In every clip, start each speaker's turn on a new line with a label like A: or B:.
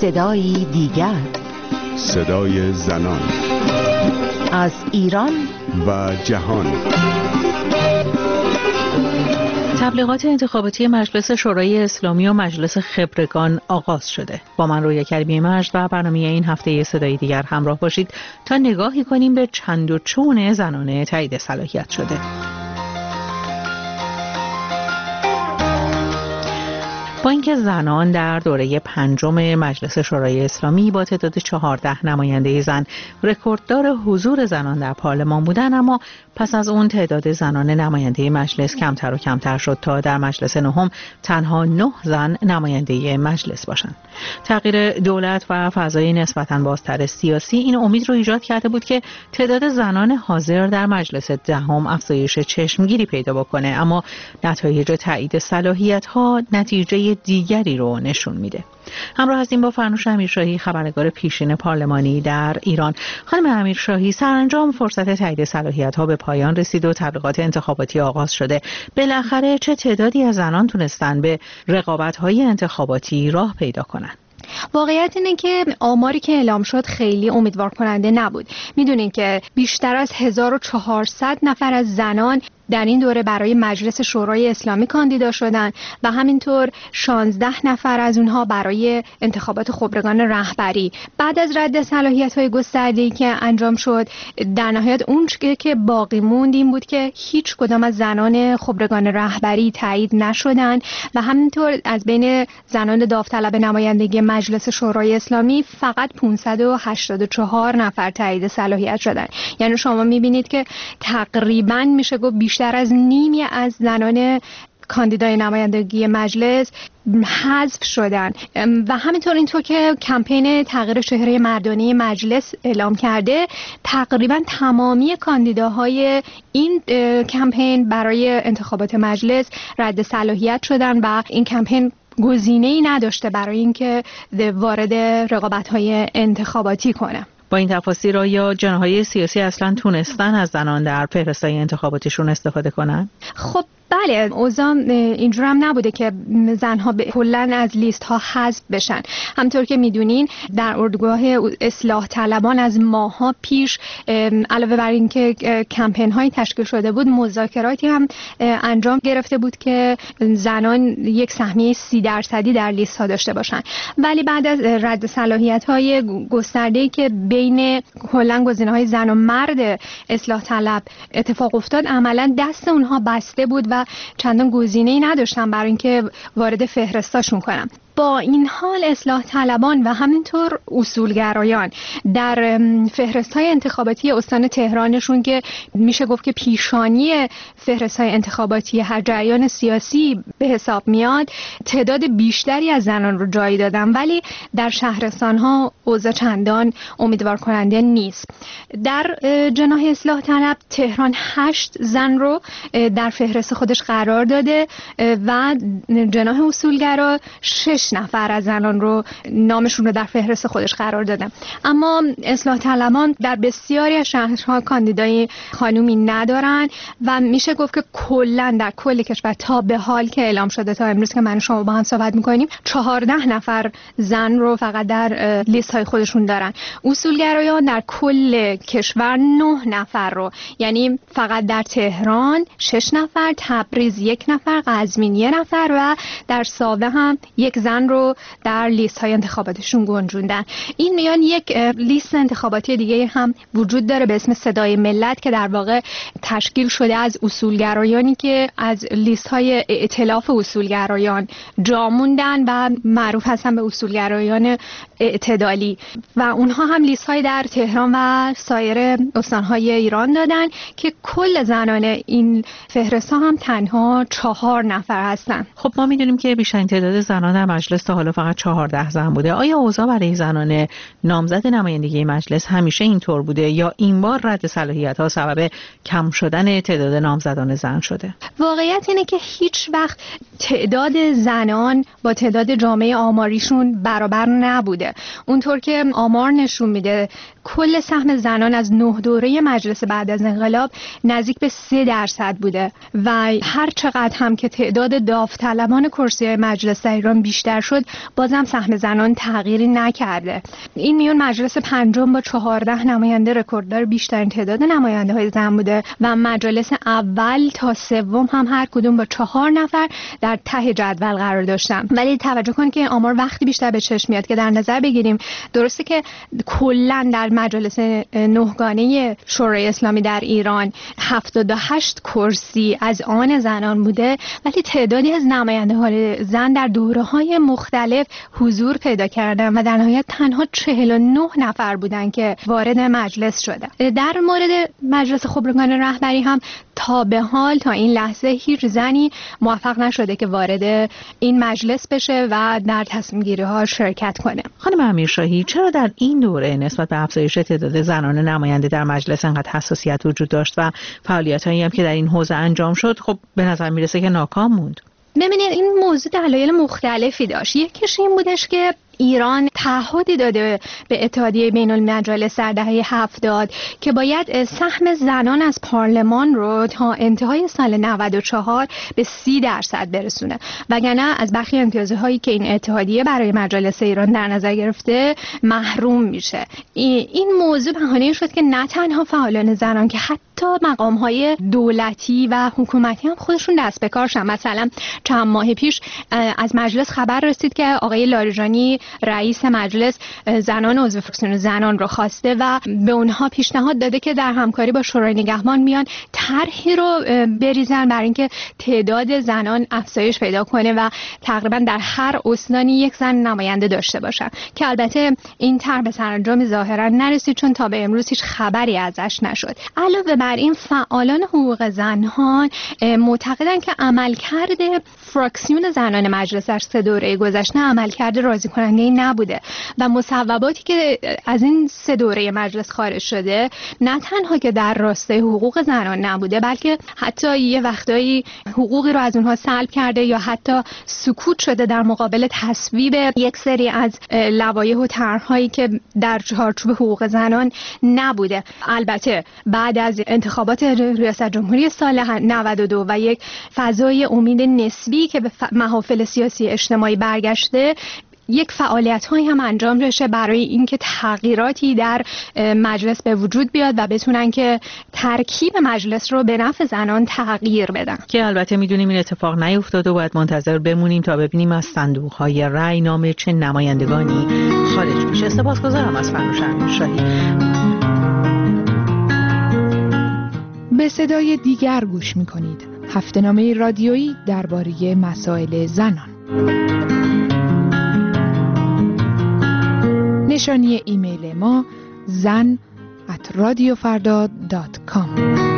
A: صدایی دیگر،
B: صدای زنان
A: از ایران
B: و جهان.
C: تبلیغات انتخاباتی مجلس شورای اسلامی و مجلس خبرگان آغاز شده. با من رویا کریمی مجد و برنامه این هفته صدای دیگر همراه باشید تا نگاهی کنیم به چند و چون زنانه تایید صلاحیت شده. با اینکه زنان در دوره پنجم مجلس شورای اسلامی با تعداد 14 نماینده زن رکورددار حضور زنان در پارلمان بودند، اما پس از اون تعداد زنان نماینده مجلس کمتر و کمتر شد تا در مجلس نهم تنها 9 زن نماینده مجلس باشند. تغییر دولت و فضای نسبتاً بازتر سیاسی این امید رو ایجاد کرده بود که تعداد زنان حاضر در مجلس دهم افزایش چشمگیری پیدا بکنه، اما نتایج تایید صلاحیت‌ها نتیجه دیگری رو نشون میده. همراه هستیم با فرنوش امیرشاهی، خبرنگار پیشین پارلمانی در ایران. خانم امیرشاهی، سرانجام فرصت تایید صلاحیت‌ها به پایان رسید و تبلیغات انتخاباتی آغاز شده. بالاخره چه تعدادی از زنان تونستن به رقابت‌های انتخاباتی راه پیدا کنند؟
D: واقعیت اینه که آماری که اعلام شد خیلی امیدوار کننده نبود. میدونین که بیشتر از 1400 نفر از زنان در این دوره برای مجلس شورای اسلامی کاندیدا شدند و همینطور 16 نفر از اونها برای انتخابات خبرگان رهبری. بعد از رد صلاحیت‌های گسترده‌ای که انجام شد، در نهایت اون که باقی موند این بود که هیچ کدام از زنان خبرگان رهبری تایید نشدند و همینطور از بین زنان داوطلب نمایندگی مجلس شورای اسلامی فقط 584 نفر تایید صلاحیت شدند. یعنی شما می‌بینید که تقریباً میشه گفت بیشتر از نیمی از زنان کاندیدای نمایندگی مجلس حذف شدن و همینطور اینطور که کمپین تغییر چهره مردانه مجلس اعلام کرده، تقریبا تمامی کاندیداهای این کمپین برای انتخابات مجلس رد صلاحیت شدن و این کمپین گزینه‌ای نداشته برای اینکه وارد رقابت‌های انتخاباتی کنه.
C: با این تفاصیل آیا جناح‌های سیاسی اصلا تونستن از زنان در فهرست‌های انتخاباتیشون استفاده کنن؟
D: خب بله، اوضاع اینجور هم نبوده که زنها کلاً از لیست ها حذف بشن. همطور که میدونین در اردوگاه اصلاح طلبان از ماها پیش علاوه بر اینکه کمپین های تشکیل شده بود، مذاکراتی هم انجام گرفته بود که زنان یک سهمیه 30% در لیست ها داشته باشن. ولی بعد از رد صلاحیت های گسترده‌ای که بین کلاً گزینه‌های زن و مرد اصلاح طلب اتفاق افتاد، عملاً دست اونها بسته بود و چندان گزینه‌ای نداشتن برای اینکه وارد فهرستاشون کنن. با این حال اصلاح طلبان و همینطور اصولگرایان در فهرست‌های انتخاباتی استان تهرانشون که میشه گفت که پیشانی فهرست‌های انتخاباتی هر جریان سیاسی به حساب میاد، تعداد بیشتری از زنان رو جای دادن، ولی در شهرستان‌ها اوضاع چندان امیدوار کننده نیست. در جناح اصلاح طلب تهران 8 زن رو در فهرست خودش قرار داده و جناح اصولگرا 6 نفر از زنان رو نامشون رو در فهرست خودش قرار داده. اما اصلاح طلبان در بسیاری از شهرها کاندیدای خانومی ندارن و میشه گفت که کلا در کل کشور تا به حال که اعلام شده تا امروز که من و شما با هم صحبت میکنیم 14 نفر زن رو فقط در لیست های خودشون دارن. اصولگرایان در کل کشور 9 نفر رو، یعنی فقط در تهران 6 نفر، تبریز 1 نفر، قزوین 1 نفر و در ساوه هم 1 زن رو در لیست های انتخاباتشون گنجوندن. این میان یک لیست انتخاباتی دیگه هم وجود داره به اسم صدای ملت که در واقع تشکیل شده از اصولگرایانی که از لیست های ائتلاف اصولگرایان جا موندن و معروف هستن به اصولگرایان اعتدالی و اونها هم لیست های در تهران و سایر استانهای ایران دادن که کل زنان این فهرست ها هم تنها 4 نفر هستن.
C: خب ما میدونیم که بیشترین تعداد زنان در مجلس تا حالا فقط 14 زن بوده. آیا اوضاع برای زنان نامزد نمایندگی مجلس همیشه اینطور بوده یا این بار رد صلاحیت‌ها سبب کم شدن تعداد نامزدان زن شده؟
D: واقعیت اینه که هیچ وقت تعداد زنان با تعداد جامعه آماریشون برابر نبوده. اونطور که آمار نشون میده کل سهم زنان از 9 دوره مجلس بعد از انقلاب نزدیک به 3% بوده و هر چقدر هم که تعداد داوطلبان کرسی مجلس در ایران بیشتر بیشتر شد بازم سهم زنان تغییری نکرده. این میون مجلس پنجم با 14 نماینده رکورددار بیشترین تعداد نماینده‌های زن بوده و مجالس اول تا سوم هم هر کدوم با 4 نفر در ته جدول قرار داشتن. ولی توجه کن که آمار وقتی بیشتر به چشم میاد که در نظر بگیریم درسته که کلا در مجلس نهگانه شورای اسلامی در ایران 78 کرسی از آن زنان بوده، ولی تعدادی از نماینده‌های زن در دوره‌های مختلف حضور پیدا کردن و در نهایت تنها 49 نفر بودن که وارد مجلس شدن. در مورد مجلس خبرگان رهبری هم تا به حال تا این لحظه هیچ زنی موفق نشده که وارد این مجلس بشه و در تصمیم گیری ها شرکت کنه.
C: خانم امیرشاهی، چرا در این دوره نسبت به افزایش تعداد زنان نماینده در مجلس انقدر حساسیت وجود داشت و فعالیت‌هایی هم که در این حوزه انجام شد خب به نظر میرسه که ناکام موند؟
D: ببینید این موضوع دلایل مختلفی داشت. یکیش این بودش که ایران تعهدی داده به اتحادیه بین المجالس در دهه 70 که باید سهم زنان از پارلمان رو تا انتهای سال 94 به 30% برسونه، وگرنه از برخی امتیازهایی که این اتحادیه برای مجالس ایران در نظر گرفته محروم میشه. این موضوع بهانه شد که نه تنها فعالان زنان که حتی مقام‌های دولتی و حکومتی هم خودشون دست به کار شدن. مثلا چند ماه پیش از مجلس خبر رسید که آقای لاریجانی رئیس مجلس زنان عضو فراکسیون زنان رو خواسته و به اونها پیشنهاد داده که در همکاری با شورای نگهبان میان طرحی رو بریزن برای اینکه تعداد زنان افزایش پیدا کنه و تقریبا در هر استانی یک زن نماینده داشته باشن، که البته این طرح به سرانجام ظاهرا نرسید چون تا به امروز هیچ خبری ازش نشد. علاوه بر این فعالان حقوق زنان معتقدن که عملکرد فراکسیون زنان مجلس در 3 دوره گذشته عملکرد راضی کننده نبوده و مصوباتی که از این 3 دوره مجلس خارج شده نه تنها که در راستای حقوق زنان نبوده، بلکه حتی یه وقتایی حقوقی رو از اونها سلب کرده یا حتی سکوت شده در مقابل تصویب یک سری از لوایح و طرح‌هایی که در چارچوب حقوق زنان نبوده. البته بعد از انتخابات ریاست جمهوری سال 92 و یک فضای امید نسبی که به محافل سیاسی اجتماعی برگشته، یک فعالیت‌هایی هم انجام بشه برای اینکه تغییراتی در مجلس به وجود بیاد و بتونن که ترکیب مجلس رو به نفع زنان تغییر بدن،
C: که البته میدونیم این اتفاق نیفتاد و باید منتظر بمونیم تا ببینیم از صندوق‌های رأی نام چه نمایندگانی خارج میشه. سپاسگزارم از فرنوش امیرشاهی.
E: به صدای دیگر گوش می‌کنید. هفته‌نامه رادیویی درباره مسائل زنان. نشانی ایمیل ما zan@radiofarda.com.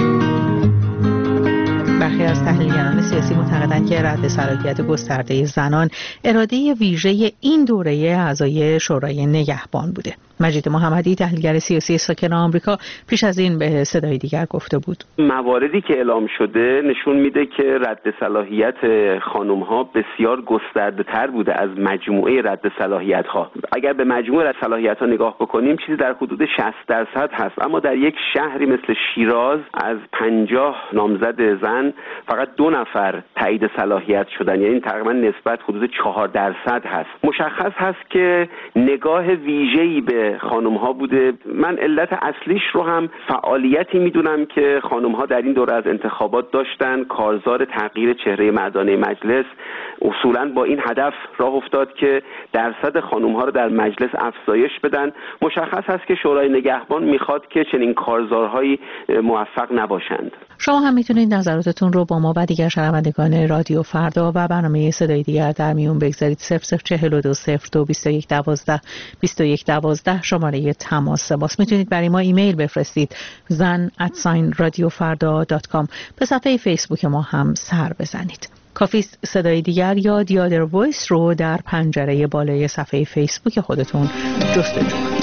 C: برخی از تحلیلگران سیاسی معتقدند که رد صلاحیت گسترده زنان اراده ویژه این دوره اعضای شورای نگهبان بوده. مجید محمدی، تحلیلگر سیاسی ساکن آمریکا، پیش از این به صدای دیگر گفته بود
F: مواردی که اعلام شده نشون میده که رد صلاحیت خانم‌ها بسیار گسترده‌تر بوده از مجموعه رد صلاحیت‌ها. اگر به مجموعه رد صلاحیت‌ها نگاه بکنیم چیزی در حدود 60% هست، اما در یک شهری مثل شیراز از 50 نامزد زن فقط 2 نفر تایید صلاحیت شدن، یعنی تقریبا نسبت حدود 4% هست. مشخص هست که نگاه ویژه‌ای به خانم‌ها بوده. من علت اصلیش رو هم فعالیتی میدونم که خانم‌ها در این دوره از انتخابات داشتن. کارزار تغییر چهره مردانه مجلس اصولاً با این هدف راه افتاد که درصد خانم‌ها رو در مجلس افزایش بدن. مشخص هست که شورای نگهبان میخواد که چنین کارزارهایی موفق نباشند.
C: شما هم میتونید نظراتتون رو با ما و دیگر شنوندگان رادیو فردا و برنامه صدای دیگر در میون بگذارید. 0042 02 2112 2112 شماره تماس باز. میتونید برای ما ایمیل بفرستید zan@radiofarda.com. به صفحه فیسبوک ما هم سر بزنید. کافیست صدای دیگر یا دیادر وایس رو در پنجره بالای صفحه فیسبوک خودتون جستجو کنید.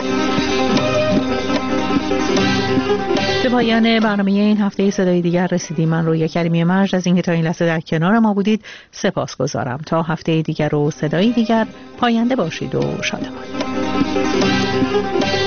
C: به پایان برنامه این هفته صدای دیگر رسیدیم. من رویا کریمی مرج از اینکه تا این لحظه در کنار ما بودید سپاسگزارم. تا هفته دیگر و صدای دیگر، پاینده باشید و شادمان.